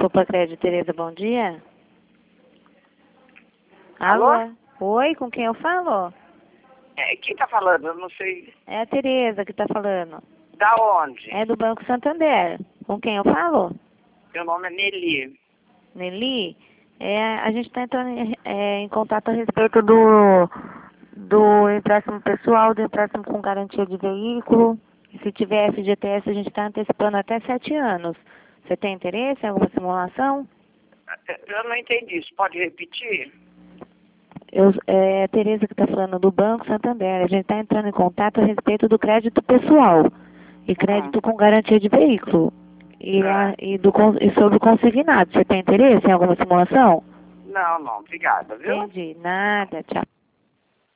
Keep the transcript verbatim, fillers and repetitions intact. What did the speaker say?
Poupa Crédito, Tereza, bom dia. Alô? Oi, com quem eu falo? É, quem tá falando? Eu não sei. É a Tereza que tá falando. Da onde? É do Banco Santander. Com quem eu falo? Meu nome é Nelly. Nelly? É, a gente está entrando em, é, em contato a respeito do, do empréstimo pessoal, do empréstimo com garantia de veículo. E se tiver F G T S, a gente está antecipando até sete anos. Você tem interesse em alguma simulação? Eu não entendi isso. Pode repetir? Eu, é a Tereza que está falando do Banco Santander. A gente está entrando em contato a respeito do crédito pessoal e crédito com garantia de veículo. E, a, e, do, con- e sobre o consignado. Você tem interesse em alguma simulação? Não, não. Obrigada, viu? Entendi. Nada. Tchau.